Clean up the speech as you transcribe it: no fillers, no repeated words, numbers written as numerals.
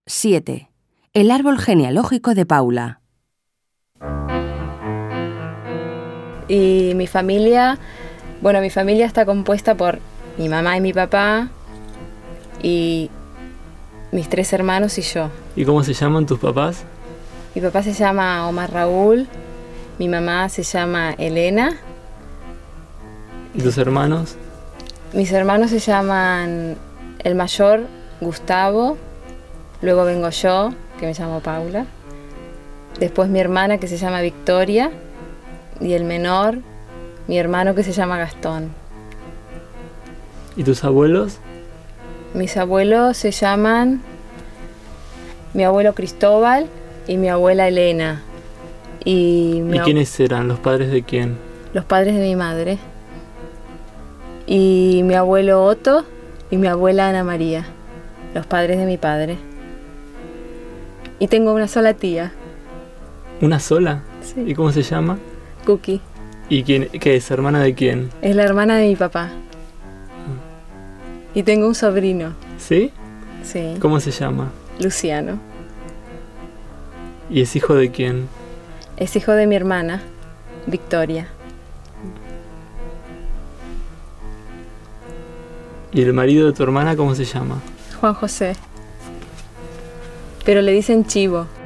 7. El árbol genealógico de Paula. Y mi familia está compuesta por mi mamá y mi papá y mis 3 hermanos y yo. ¿Y cómo se llaman tus papás? Mi papá se llama Omar Raúl, mi mamá se llama Elena. ¿Y tus hermanos? Mis hermanos se llaman el mayor Gustavo, luego vengo yo, que me llamo Paula, después mi hermana, que se llama Victoria, y el menor, mi hermano, que se llama Gastón. ¿Y tus abuelos? Mis abuelos se llaman mi abuelo Cristóbal y mi abuela Elena. ¿Y quiénes eran? ¿Los padres de quién? Los padres de mi madre. Y mi abuelo Otto y mi abuela Ana María, los padres de mi padre. Y tengo una sola tía. ¿Una sola? Sí. ¿Y cómo se llama? Cookie. ¿Y qué es? ¿Hermana de quién? Es la hermana de mi papá. Y tengo un sobrino. ¿Sí? Sí. ¿Cómo se llama? Luciano. ¿Y es hijo de quién? Es hijo de mi hermana, Victoria. ¿Y el marido de tu hermana cómo se llama? Juan José. Pero le dicen Chivo.